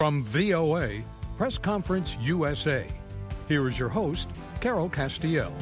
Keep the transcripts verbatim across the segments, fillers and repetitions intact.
From V O A, Press Conference U S A, here is your host, Carol Castiel.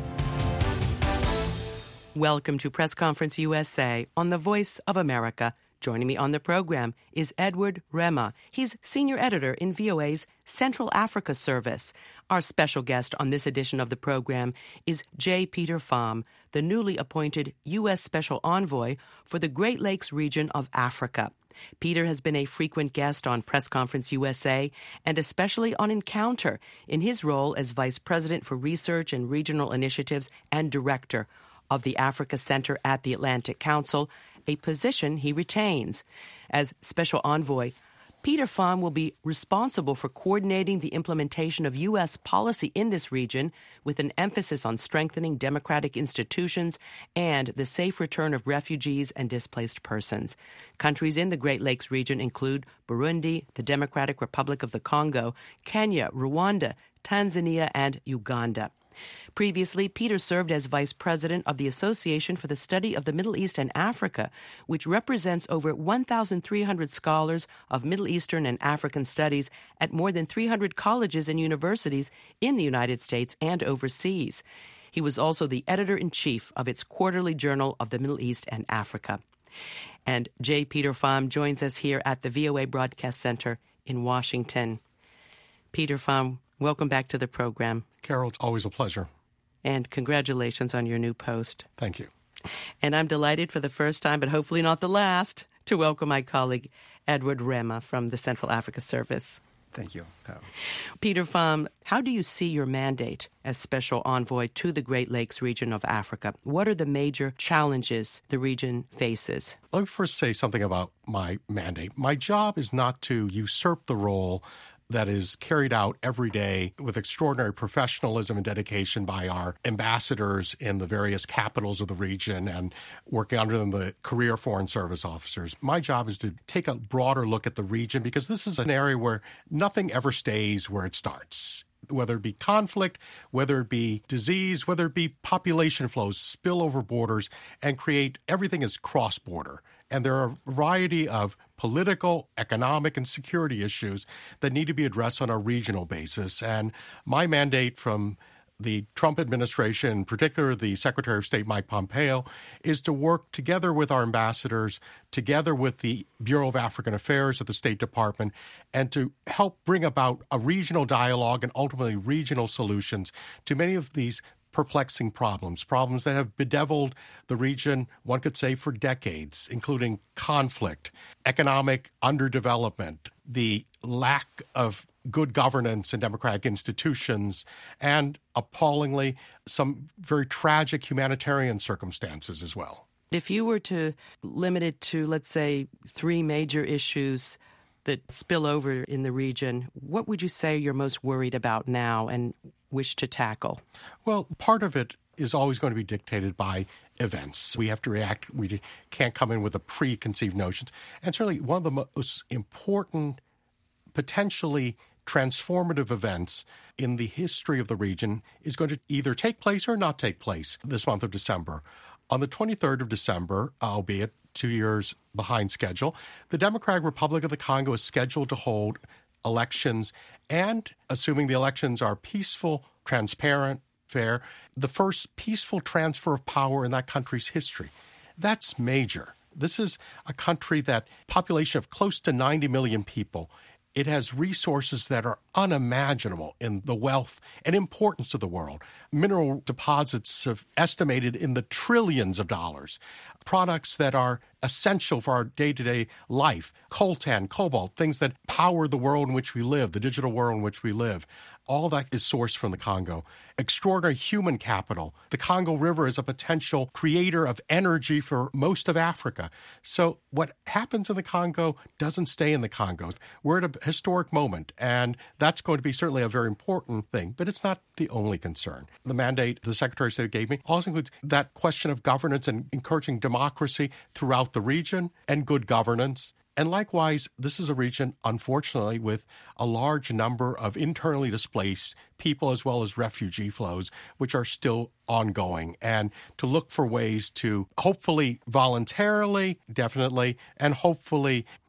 Welcome to Press Conference U S A on the Voice of America. Joining me on the program is Edward Rema. He's senior editor in V O A's Central Africa Service. Our special guest on this edition of the program is J. Peter Pham, the newly appointed U S Special Envoy for the Great Lakes region of Africa. Peter has been a frequent guest on Press Conference U S A and especially on Encounter in his role as Vice President for Research and Regional Initiatives and Director of the Africa Center at the Atlantic Council, a position he retains. As Special Envoy, Peter Pham will be responsible for coordinating the implementation of U S policy in this region with an emphasis on strengthening democratic institutions and the safe return of refugees and displaced persons. Countries in the Great Lakes region include Burundi, the Democratic Republic of the Congo, Kenya, Rwanda, Tanzania, and Uganda. Previously, Peter served as vice president of the Association for the Study of the Middle East and Africa, which represents over one thousand three hundred scholars of Middle Eastern and African studies at more than three hundred colleges and universities in the United States and overseas. He was also the editor-in-chief of its quarterly Journal of the Middle East and Africa. And J. Peter Pham joins us here at the V O A Broadcast Center in Washington. Peter Pham, welcome back to the program. Carol, it's always a pleasure. And congratulations on your new post. Thank you. And I'm delighted for the first time, but hopefully not the last, to welcome my colleague, Edward Rema from the Central Africa Service. Thank you, Carol. Peter Pham, how do you see your mandate as Special Envoy to the Great Lakes region of Africa? What are the major challenges the region faces? Let me first say something about my mandate. My job is not to usurp the role that is carried out every day with extraordinary professionalism and dedication by our ambassadors in the various capitals of the region and working under them the career Foreign Service officers. My job is to take a broader look at the region because this is an area where nothing ever stays where it starts. Whether it be conflict, whether it be disease, whether it be population flows, spill over borders, and create everything is cross-border. And there are a variety of political, economic, and security issues that need to be addressed on a regional basis. And my mandate from the Trump administration, in particular the Secretary of State Mike Pompeo, is to work together with our ambassadors, together with the Bureau of African Affairs at the State Department, and to help bring about a regional dialogue and ultimately regional solutions to many of these perplexing problems, problems that have bedeviled the region, one could say, for decades, including conflict, economic underdevelopment, the lack of good governance and democratic institutions, and appallingly, some very tragic humanitarian circumstances as well. If you were to limit it to, let's say, three major issues that spill over in the region, what would you say you're most worried about now and wish to tackle? Well, part of it is always going to be dictated by events. We have to react. We can't come in with a preconceived notions. And certainly one of the most important, potentially transformative events in the history of the region is going to either take place or not take place this month of December. On the twenty-third of December, albeit two years behind schedule, the Democratic Republic of the Congo is scheduled to hold elections, and assuming the elections are peaceful, transparent, fair, the first peaceful transfer of power in that country's history. That's major. This is a country that population of close to ninety million people. It has resources that are unimaginable in the wealth and importance of the world. Mineral deposits have estimated in the trillions of dollars. Products that are essential for our day-to-day life. Coltan, cobalt, things that power the world in which we live, the digital world in which we live. All that is sourced from the Congo. Extraordinary human capital. The Congo River is a potential creator of energy for most of Africa. So what happens in the Congo doesn't stay in the Congo. We're at a historic moment, and that's going to be certainly a very important thing, but it's not the only concern. The mandate the Secretary of State gave me also includes that question of governance and encouraging democracy throughout the region and good governance. And likewise, this is a region, unfortunately, with a large number of internally displaced people as well as refugee flows, which are still ongoing. And to look for ways to hopefully voluntarily, definitely, and hopefully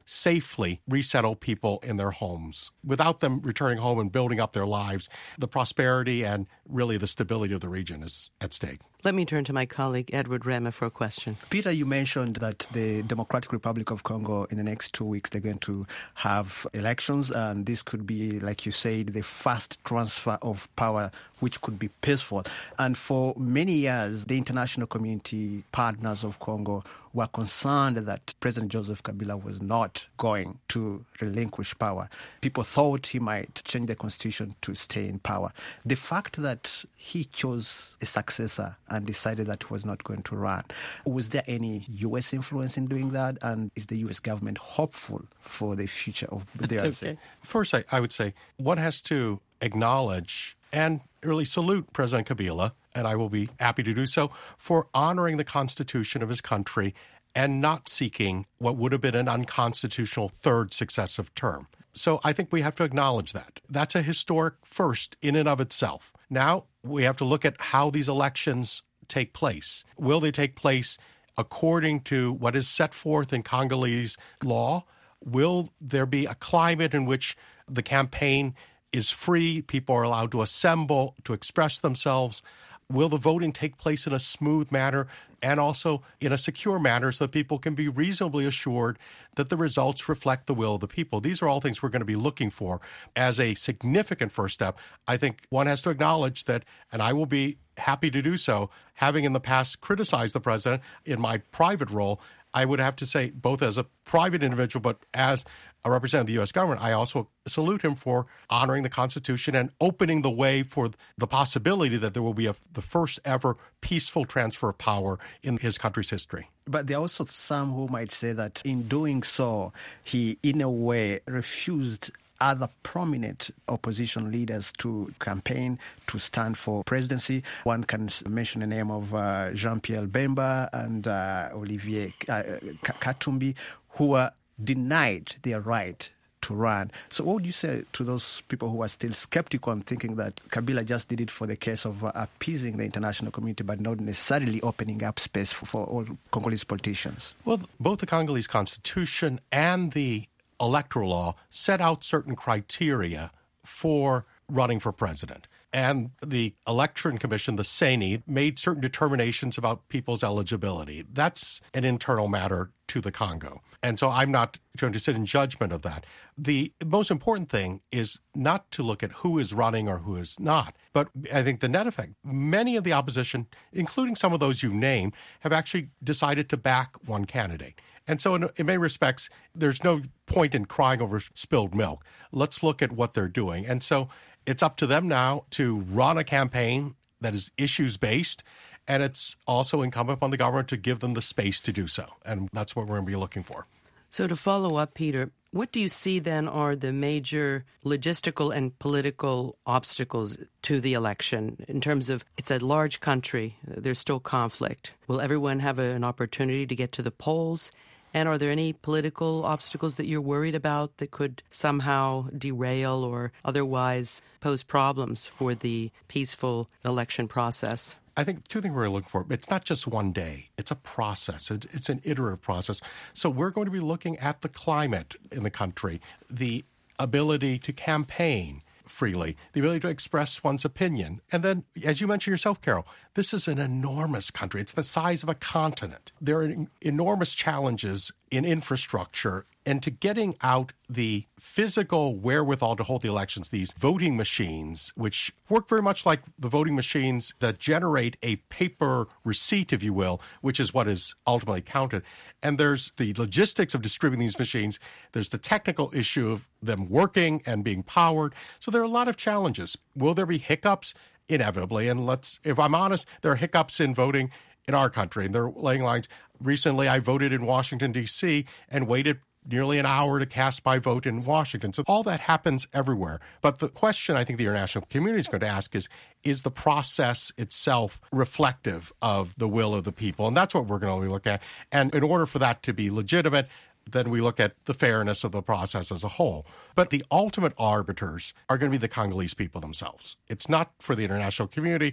safely resettle people in their homes without them returning home and building up their lives. The prosperity and really the stability of the region is at stake. Let me turn to my colleague, Edward Rema, for a question. Peter, you mentioned that the Democratic Republic of Congo, in the next two weeks, they're going to have elections, and this could be, like you said, the fast transfer of power, which could be peaceful. And for many years, the international community partners of Congo were concerned that President Joseph Kabila was not going to relinquish power. People thought he might change the constitution to stay in power. The fact that he chose a successor and decided that he was not going to run, was there any U S influence in doing that? And is the U S government hopeful for the future of the R C? Okay. First, I, I would say one has to acknowledge and really salute President Kabila, and I will be happy to do so, for honoring the constitution of his country and not seeking what would have been an unconstitutional third successive term. So I think we have to acknowledge that. That's a historic first in and of itself. Now we have to look at how these elections take place. Will they take place according to what is set forth in Congolese law? Will there be a climate in which the campaign is free, people are allowed to assemble, to express themselves? Will the voting take place in a smooth manner and also in a secure manner so that people can be reasonably assured that the results reflect the will of the people? These are all things we're going to be looking for as a significant first step. I think one has to acknowledge that, and I will be happy to do so, having in the past criticized the president in my private role, I would have to say, both as a private individual, but as a representative of the U S government, I also salute him for honoring the Constitution and opening the way for the possibility that there will be a, the first ever peaceful transfer of power in his country's history. But there are also some who might say that in doing so, he, in a way, refused other prominent opposition leaders to campaign, to stand for presidency. One can mention the name of uh, Jean-Pierre Bemba and uh, Olivier uh, Katumbi, who were denied their right to run. So what would you say to those people who are still skeptical and thinking that Kabila just did it for the case of uh, appeasing the international community but not necessarily opening up space for, for all Congolese politicians? Well, both the Congolese constitution and the electoral law set out certain criteria for running for president. And the Election Commission, the C E N I, made certain determinations about people's eligibility. That's an internal matter to the Congo. And so I'm not going to sit in judgment of that. The most important thing is not to look at who is running or who is not, but I think the net effect, many of the opposition, including some of those you named, have actually decided to back one candidate. And so in, in many respects, there's no point in crying over spilled milk. Let's look at what they're doing. And so it's up to them now to run a campaign that is issues-based, and it's also incumbent upon the government to give them the space to do so. And that's what we're going to be looking for. So to follow up, Peter, what do you see then are the major logistical and political obstacles to the election in terms of it's a large country, there's still conflict. Will everyone have a, an opportunity to get to the polls? And are there any political obstacles that you're worried about that could somehow derail or otherwise pose problems for the peaceful election process? I think two things we're looking for. It's not just one day. It's a process. It's an iterative process. So we're going to be looking at the climate in the country, the ability to campaign freely, the ability to express one's opinion. And then, as you mentioned yourself, Carol, this is an enormous country. It's the size of a continent. There are enormous challenges in infrastructure and to getting out the physical wherewithal to hold the elections, these voting machines, which work very much like the voting machines that generate a paper receipt, if you will, which is what is ultimately counted. And there's the logistics of distributing these machines. There's the technical issue of them working and being powered. So there are a lot of challenges. Will there be hiccups? Inevitably. And let's, if I'm honest, there are hiccups in voting in our country, and they're laying lines. Recently, I voted in Washington, D C, and waited nearly an hour to cast my vote in Washington. So all that happens everywhere. But the question I think the international community is going to ask is, is the process itself reflective of the will of the people? And that's what we're going to be looking at. And in order for that to be legitimate, then we look at the fairness of the process as a whole. But the ultimate arbiters are going to be the Congolese people themselves. It's not for the international community.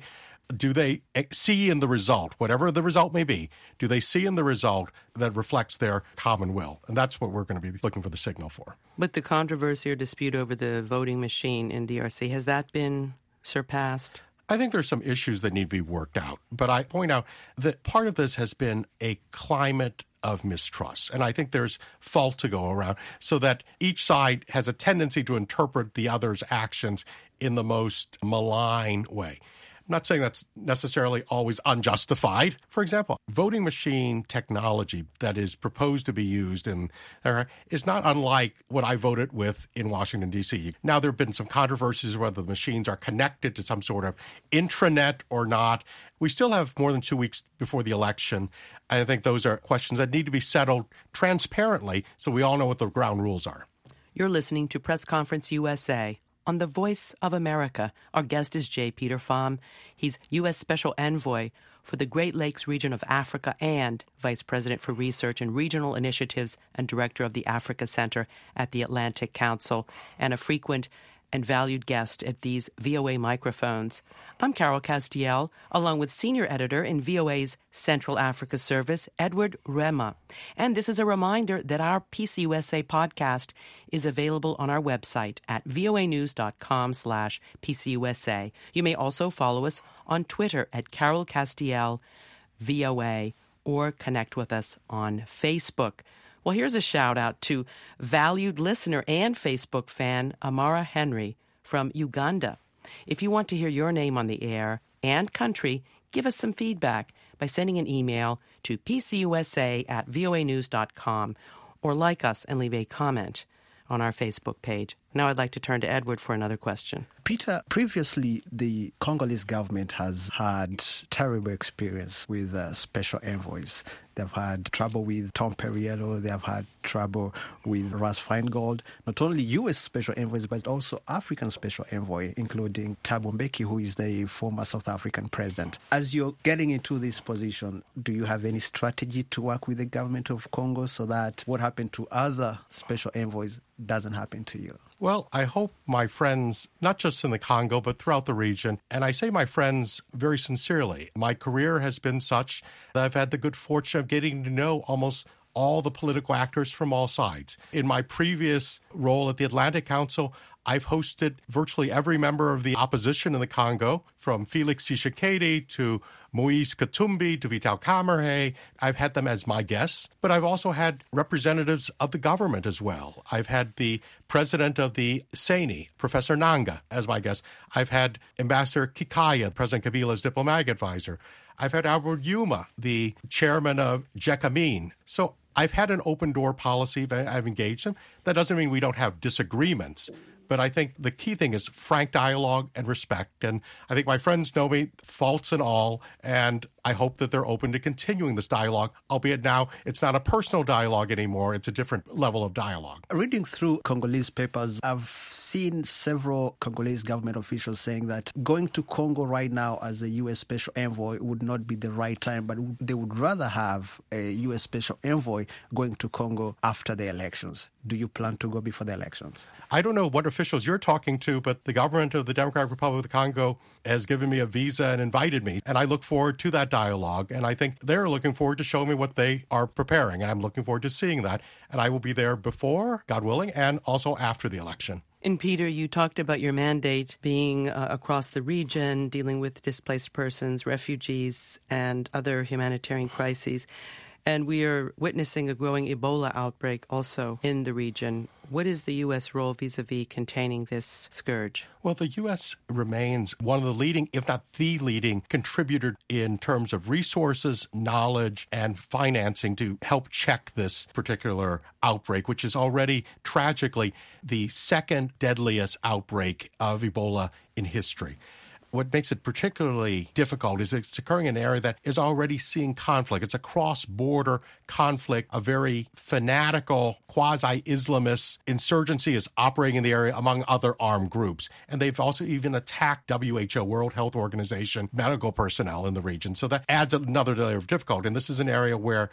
do they see in the result, whatever the result may be, do they see in the result that reflects their common will? And that's what we're going to be looking for the signal for. But the controversy or dispute over the voting machine in D R C, has that been surpassed? I think there's some issues that need to be worked out. But I point out that part of this has been a climate of mistrust. And I think there's fault to go around so that each side has a tendency to interpret the other's actions in the most malign way. I'm not saying that's necessarily always unjustified. For example, voting machine technology that is proposed to be used in there is not unlike what I voted with in Washington, D C. Now, there have been some controversies whether the machines are connected to some sort of intranet or not. We still have more than two weeks before the election. And I think those are questions that need to be settled transparently so we all know what the ground rules are. You're listening to Press Conference U S A on the Voice of America. Our guest is J. Peter Pham. He's U S Special Envoy for the Great Lakes region of Africa and Vice President for Research and Regional Initiatives and Director of the Africa Center at the Atlantic Council, and a frequent and valued guest at these V O A microphones. I'm Carol Castiel, along with Senior Editor in V O A's Central Africa Service, Edward Rema. And this is a reminder that our P C U S A podcast is available on our website at voanews.com slash PCUSA. You may also follow us on Twitter at Carol Castiel V O A or connect with us on Facebook. Well, here's a shout out to valued listener and Facebook fan Amara Henry from Uganda. If you want to hear your name on the air and country, give us some feedback by sending an email to pcusa at voanews dot com or like us and leave a comment on our Facebook page. Now I'd like to turn to Edward for another question. Peter, previously the Congolese government has had terrible experience with uh, special envoys. They've had trouble with Tom Perriello. They have had trouble with Russ Feingold. Not only U S special envoys, but also African special envoy, including Thabo Mbeki, who is the former South African president. As you're getting into this position, do you have any strategy to work with the government of Congo so that what happened to other special envoys doesn't happen to you? Well, I hope my friends, not just in the Congo, but throughout the region, and I say my friends very sincerely, my career has been such that I've had the good fortune of getting to know almost all the political actors from all sides. In my previous role at the Atlantic Council, I've hosted virtually every member of the opposition in the Congo, from Felix Tshisekedi to Moise Katumbi to Vital Kamerhe. I've had them as my guests, but I've also had representatives of the government as well. I've had the president of the S E N I, Professor Nanga, as my guest. I've had Ambassador Kikaya, President Kabila's diplomatic advisor. I've had Albert Yuma, the chairman of JECAMINE. So I've had an open-door policy. I've engaged them. That doesn't mean we don't have disagreements. But I think the key thing is frank dialogue and respect. And I think my friends know me, faults and all, and I hope that they're open to continuing this dialogue, albeit now it's not a personal dialogue anymore. It's a different level of dialogue. Reading through Congolese papers, I've seen several Congolese government officials saying that going to Congo right now as a U S special envoy would not be the right time, but they would rather have a U S special envoy going to Congo after the elections. Do you plan to go before the elections? I don't know what officials you're talking to, but the government of the Democratic Republic of the Congo has given me a visa and invited me, and I look forward to that dialogue, and I think they're looking forward to showing me what they are preparing, and I'm looking forward to seeing that, and I will be there before, God willing, and also after the election. And Peter, you talked about your mandate being uh, across the region, dealing with displaced persons, refugees, and other humanitarian crises. And we are witnessing a growing Ebola outbreak also in the region. What is the U S role vis-a-vis containing this scourge? Well, the U S remains one of the leading, if not the leading, contributor in terms of resources, knowledge, and financing to help check this particular outbreak, which is already tragically the second deadliest outbreak of Ebola in history. What makes it particularly difficult is it's occurring in an area that is already seeing conflict. It's a cross-border conflict. A very fanatical, quasi-Islamist insurgency is operating in the area among other armed groups. And they've also even attacked W H O, World Health Organization, medical personnel in the region. So that adds another layer of difficulty. And this is an area where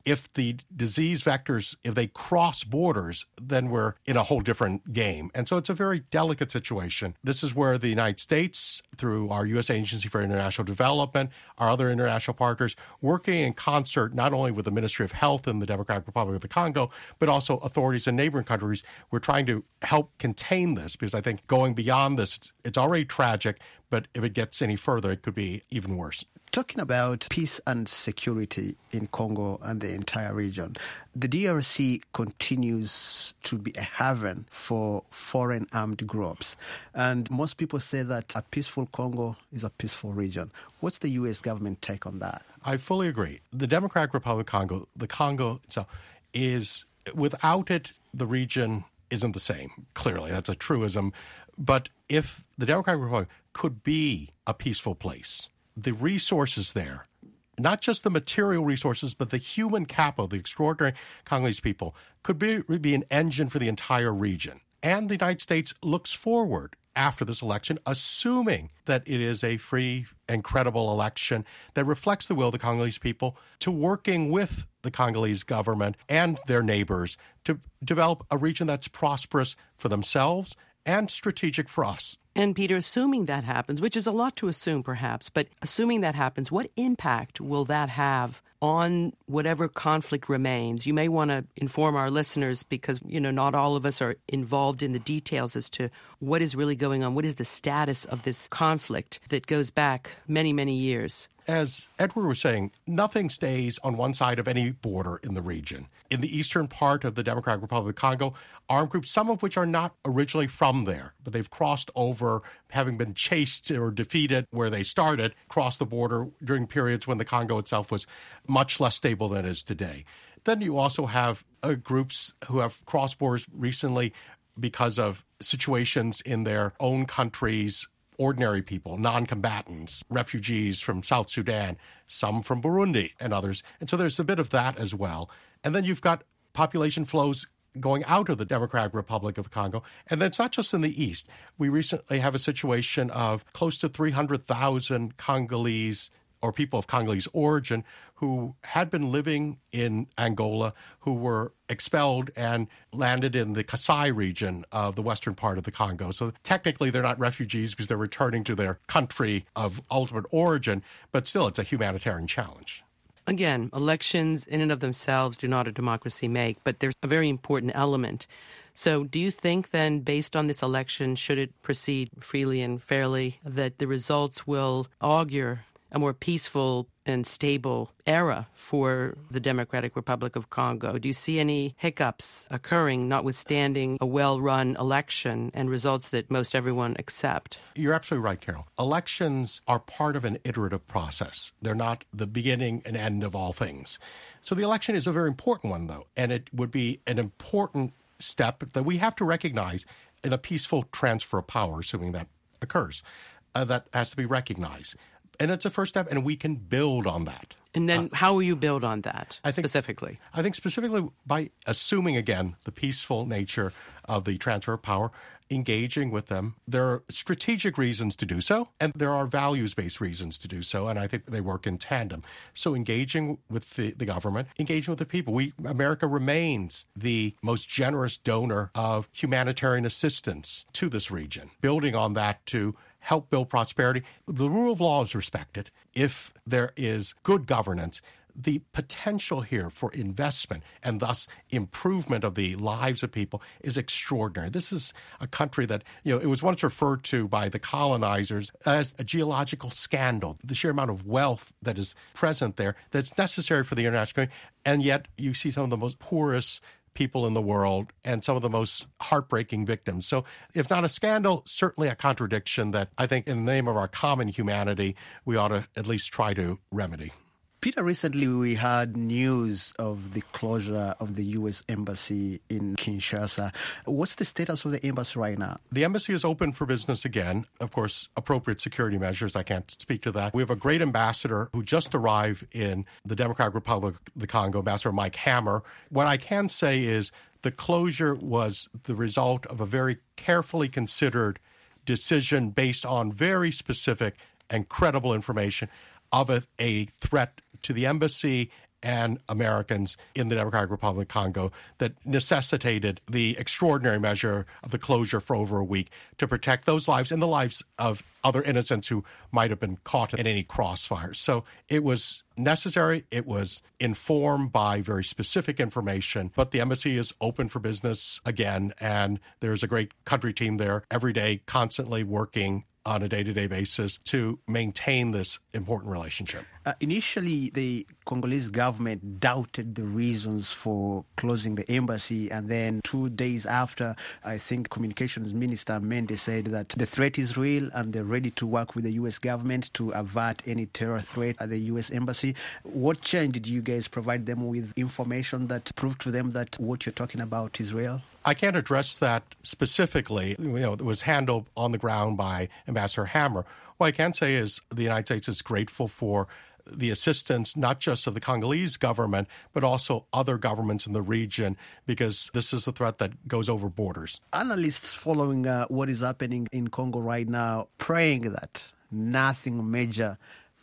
If the disease vectors, if they cross borders, then we're in a whole different game. And so it's a very delicate situation. This is where the United States, through our U S Agency for International Development, our other international partners, working in concert not only with the Ministry of Health in the Democratic Republic of the Congo, but also authorities in neighboring countries, we're trying to help contain this, because I think going beyond this, it's, it's already tragic, but if it gets any further, it could be even worse. Talking about peace and security in Congo and the entire region, the D R C continues to be a haven for foreign armed groups. And most people say that a peaceful Congo is a peaceful region. What's the U S government take on that? I fully agree. The Democratic Republic of Congo, the Congo itself, is, without it, the region isn't the same. Clearly, that's a truism. But if the Democratic Republic could be a peaceful place, the resources there, not just the material resources, but the human capital, the extraordinary Congolese people, could be, be an engine for the entire region. And the United States looks forward after this election, assuming that it is a free and credible election that reflects the will of the Congolese people, to working with the Congolese government and their neighbors to develop a region that's prosperous for themselves and strategic for us. And Peter, assuming that happens, which is a lot to assume perhaps, but assuming that happens, what impact will that have on whatever conflict remains? You may want to inform our listeners, because, you know, not all of us are involved in the details as to what is really going on. What is the status of this conflict that goes back many, many years? As Edward was saying, nothing stays on one side of any border in the region. In the eastern part of the Democratic Republic of Congo, armed groups, some of which are not originally from there, but they've crossed over, having been chased or defeated where they started, crossed the border during periods when the Congo itself was much less stable than it is today. Then you also have uh, groups who have crossed borders recently because of situations in their own countries, ordinary people, non-combatants, refugees from South Sudan, some from Burundi and others. And so there's a bit of that as well. And then you've got population flows going out of the Democratic Republic of Congo. And that's not just in the east. We recently have a situation of close to three hundred thousand Congolese or people of Congolese origin who had been living in Angola, who were expelled and landed in the Kasai region of the western part of the Congo. So technically they're not refugees because they're returning to their country of ultimate origin, but still it's a humanitarian challenge. Again, elections in and of themselves do not a democracy make, but there's a very important element. So do you think then, based on this election, should it proceed freely and fairly, that the results will augur a more peaceful and stable era for the Democratic Republic of Congo? Do you see any hiccups occurring, notwithstanding a well-run election and results that most everyone accept? You're absolutely right, Carol. Elections are part of an iterative process. They're not the beginning and end of all things. So the election is a very important one, though, and it would be an important step that we have to recognize in a peaceful transfer of power, assuming that occurs. Uh, that has to be recognized. And it's a first step, and we can build on that. And then uh, how will you build on that I think, specifically? I think specifically by assuming, again, the peaceful nature of the transfer of power, engaging with them. There are strategic reasons to do so, and there are values-based reasons to do so, and I think they work in tandem. So engaging with the, the government, engaging with the people. We America remains the most generous donor of humanitarian assistance to this region, building on that to help build prosperity. The rule of law is respected. If there is good governance, the potential here for investment and thus improvement of the lives of people is extraordinary. This is a country that, you know, it was once referred to by the colonizers as a geological scandal, the sheer amount of wealth that is present there that's necessary for the international community. And yet you see some of the most poorest people in the world and some of the most heartbreaking victims. So if not a scandal, certainly a contradiction that I think in the name of our common humanity, we ought to at least try to remedy. Peter, recently we had news of the closure of the U S Embassy in Kinshasa. What's the status of the embassy right now? The embassy is open for business again. Of course, appropriate security measures. I can't speak to that. We have a great ambassador who just arrived in the Democratic Republic of the Congo, Ambassador Mike Hammer. What I can say is the closure was the result of a very carefully considered decision based on very specific and credible information of a, a threat to the embassy and Americans in the Democratic Republic of Congo that necessitated the extraordinary measure of the closure for over a week to protect those lives and the lives of other innocents who might have been caught in any crossfires. So it was necessary. It was informed by very specific information, but the embassy is open for business again, and there's a great country team there every day, constantly working on a day-to-day basis to maintain this important relationship. Uh, initially, the Congolese government doubted the reasons for closing the embassy, and then two days after, I think Communications Minister Mende said that the threat is real and they're ready to work with the U S government to avert any terror threat at the U S embassy. What change did you guys provide them with information that proved to them that what you're talking about is real? I can't address that specifically. You know, it was handled on the ground by Ambassador Hammer. What I can say is the United States is grateful for the assistance, not just of the Congolese government, but also other governments in the region, because this is a threat that goes over borders. Analysts following uh, what is happening in Congo right now, praying that nothing major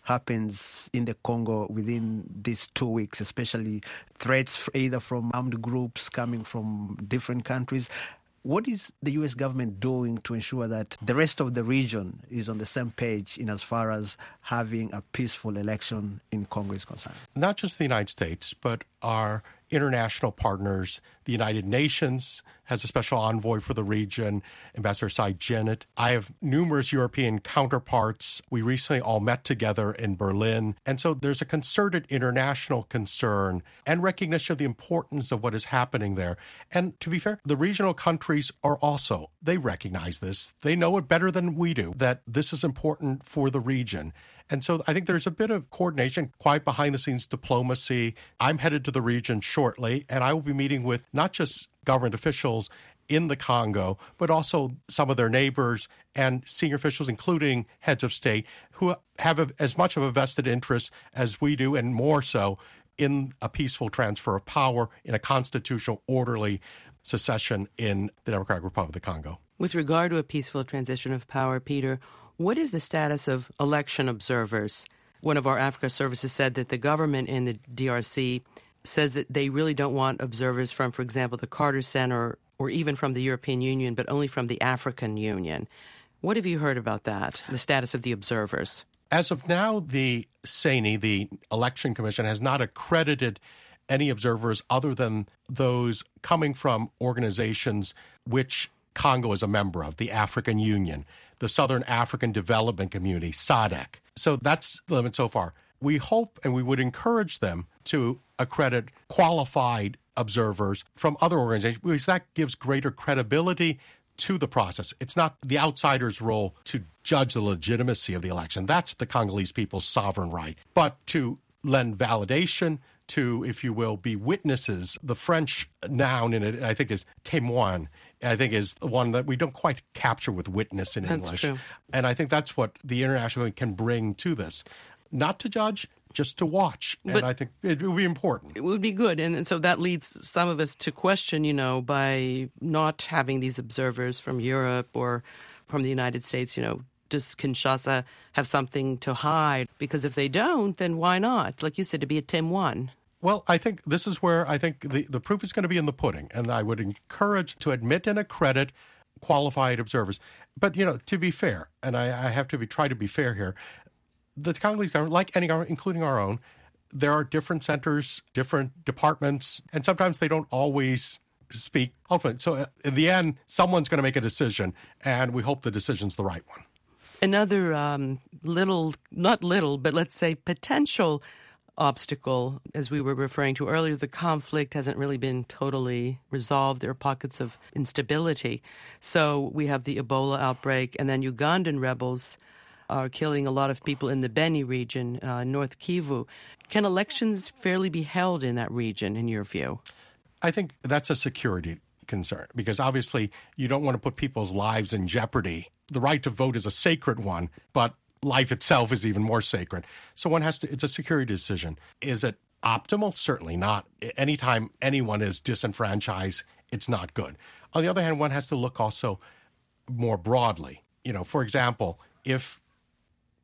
happens in the Congo within these two weeks, especially threats either from armed groups coming from different countries. What is the U S government doing to ensure that the rest of the region is on the same page in as far as having a peaceful election in Congo is concerned? Not just the United States, but our international partners. The United Nations has a special envoy for the region, Ambassador Sy Djinnit. I have numerous European counterparts. We recently all met together in Berlin. And so there's a concerted international concern and recognition of the importance of what is happening there. And to be fair, the regional countries are also, they recognize this. They know it better than we do, that this is important for the region. And so I think there's a bit of coordination, quite behind-the-scenes diplomacy. I'm headed to the region shortly, and I will be meeting with not just government officials in the Congo, but also some of their neighbors and senior officials, including heads of state, who have a, as much of a vested interest as we do, and more so, in a peaceful transfer of power, in a constitutional, orderly secession in the Democratic Republic of the Congo. With regard to a peaceful transition of power, Peter, what is the status of election observers? One of our Africa services said that the government in the D R C says that they really don't want observers from, for example, the Carter Center or even from the European Union, but only from the African Union. What have you heard about that, the status of the observers? As of now, the C E N I, the Election Commission, has not accredited any observers other than those coming from organizations which Congo is a member of, the African Union, the Southern African Development Community, S A D C. So that's the limit so far. We hope and we would encourage them to accredit qualified observers from other organizations, because that gives greater credibility to the process. It's not the outsider's role to judge the legitimacy of the election. That's the Congolese people's sovereign right. But to lend validation, to, if you will, be witnesses. The French noun in it, I think, is témoin. I think is the one that we don't quite capture with witness in that's English. True. And I think that's what the international can bring to this. Not to judge, just to watch. But and I think it would be important. It would be good. And, and so that leads some of us to question, you know, by not having these observers from Europe or from the United States, you know, does Kinshasa have something to hide? Because if they don't, then why not? Like you said, to be a témoin. Well, I think this is where I think the, the proof is going to be in the pudding. And I would encourage to admit and accredit qualified observers. But, you know, to be fair, and I, I have to be try to be fair here, the Congolese government, like any government, including our own, there are different centers, different departments, and sometimes they don't always speak openly. So in the end, someone's going to make a decision, and we hope the decision's the right one. Another um, little, not little, but let's say potential obstacle, as we were referring to earlier, the conflict hasn't really been totally resolved. There are pockets of instability. So we have the Ebola outbreak, and then Ugandan rebels are killing a lot of people in the Beni region, uh, North Kivu. Can elections fairly be held in that region, in your view? I think that's a security concern, because obviously you don't want to put people's lives in jeopardy. The right to vote is a sacred one, but life itself is even more sacred. So one has to, it's a security decision. Is it optimal? Certainly not. Anytime anyone is disenfranchised, it's not good. On the other hand, one has to look also more broadly. You know, for example, if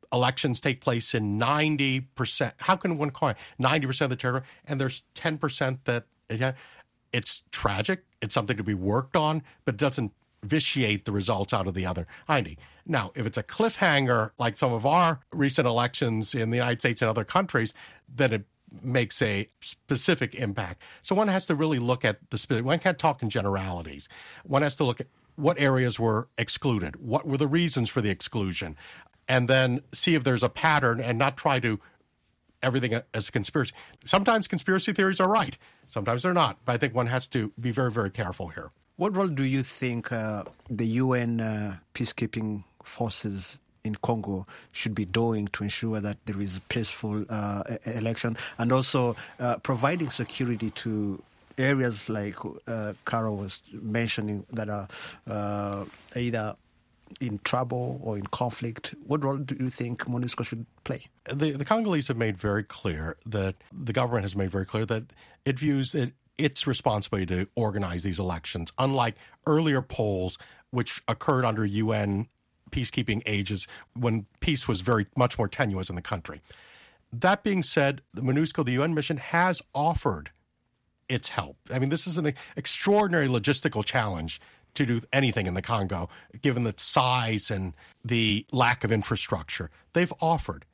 elections take place in ninety percent. How can one call it ninety percent of the territory, and there's ten percent that yeah, it's tragic. It's something to be worked on, but it doesn't vitiate the results out of the other ninety. Now, if it's a cliffhanger like some of our recent elections in the United States and other countries, then it makes a specific impact. So one has to really look at the specific. One can't talk in generalities. One has to look at what areas were excluded, what were the reasons for the exclusion, and then see if there's a pattern and not try to everything as a conspiracy. Sometimes conspiracy theories are right. Sometimes they're not. But I think one has to be very, very careful here. What role do you think uh, the U N uh, peacekeeping forces in Congo should be doing to ensure that there is a peaceful uh, election, and also uh, providing security to areas like uh, Carol was mentioning that are uh, either in trouble or in conflict? What role do you think MONUSCO should play? The, the Congolese have made very clear that the government has made very clear that it views it its responsibility to organize these elections, unlike earlier polls which occurred under U N peacekeeping ages when peace was very much more tenuous in the country. That being said, the MONUSCO, the U N mission, has offered its help. I mean, this is an extraordinary logistical challenge to do anything in the Congo, given the size and the lack of infrastructure. They've offered.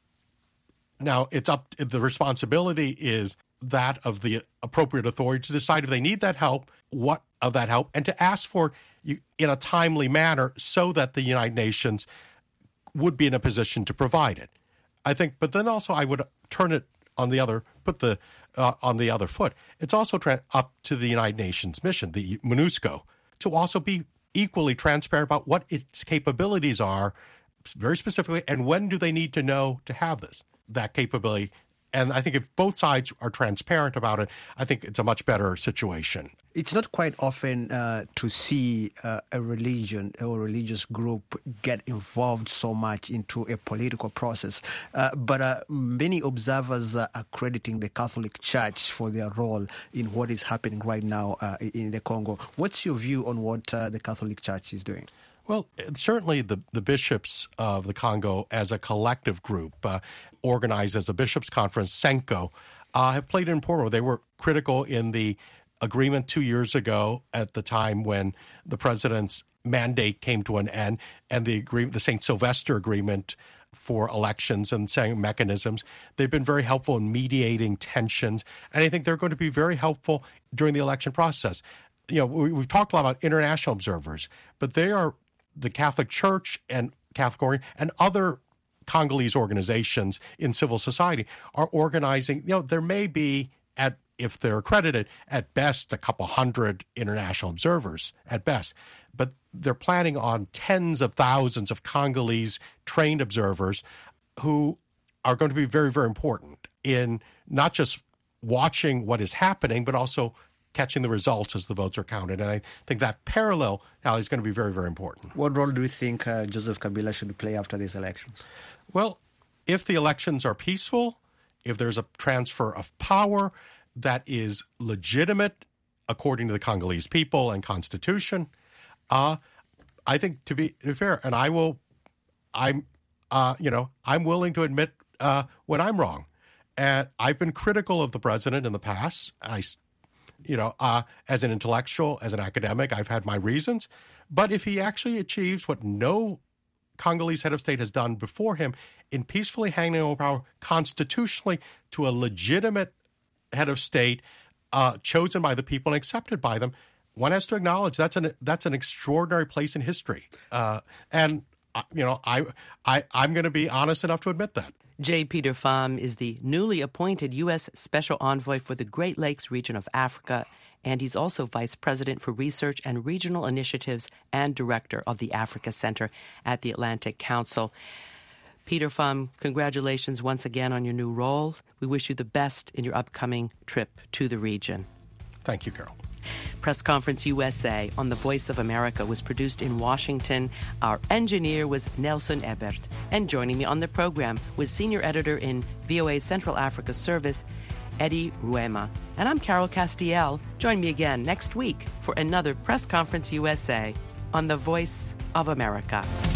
Now, it's up. The responsibility is that of the appropriate authority to decide if they need that help, what of that help, and to ask for it in a timely manner so that the United Nations would be in a position to provide it. I think, but then also I would turn it on the other, put the uh, on the other foot. It's also tra- up to the United Nations mission, the MONUSCO, to also be equally transparent about what its capabilities are, very specifically, and when do they need to know to have this, that capability. And I think if both sides are transparent about it, I think it's a much better situation. It's not quite often uh, to see uh, a religion or religious group get involved so much into a political process. Uh, but uh, many observers uh, are crediting the Catholic Church for their role in what is happening right now uh, in the Congo. What's your view on what uh, the Catholic Church is doing? Well, certainly the, the bishops of the Congo as a collective group, uh, organized as a bishops' conference, Senko, uh, have played an important role. They were critical in the agreement two years ago at the time when the president's mandate came to an end, and the agreement, the Saint Sylvester Agreement for elections and saying mechanisms. They've been very helpful in mediating tensions, and I think they're going to be very helpful during the election process. You know, we, we've talked a lot about international observers, but they are the Catholic Church and Catholic and other Congolese organizations in civil society are organizing. You know, there may be, at if they're accredited, at best a couple hundred international observers at best, but they're planning on tens of thousands of Congolese trained observers who are going to be very, very important in not just watching what is happening, but also catching the results as the votes are counted. And I think that parallel now is going to be very, very important. What role do you think uh, Joseph Kabila should play after these elections? Well, if the elections are peaceful, if there's a transfer of power that is legitimate according to the Congolese people and constitution, uh, I think to be, to be fair, and I will, I'm, uh, you know, I'm willing to admit uh, when I'm wrong. And I've been critical of the president in the past. I You know, uh, as an intellectual, as an academic, I've had my reasons. But if he actually achieves what no Congolese head of state has done before him in peacefully handing over power constitutionally to a legitimate head of state uh, chosen by the people and accepted by them, one has to acknowledge that's an that's an extraordinary place in history. Uh, and uh, you know, I I I'm going to be honest enough to admit that. J. Peter Pham is the newly appointed U S Special Envoy for the Great Lakes region of Africa, and he's also Vice President for Research and Regional Initiatives and Director of the Africa Center at the Atlantic Council. Peter Pham, congratulations once again on your new role. We wish you the best in your upcoming trip to the region. Thank you, Carol. Press Conference U S A on the Voice of America was produced in Washington. Our engineer was Nelson Ebert. And joining me on the program was Senior Editor in V O A's Central Africa Service, Eddie Ruema. And I'm Carol Castiel. Join me again next week for another Press Conference U S A on the Voice of America.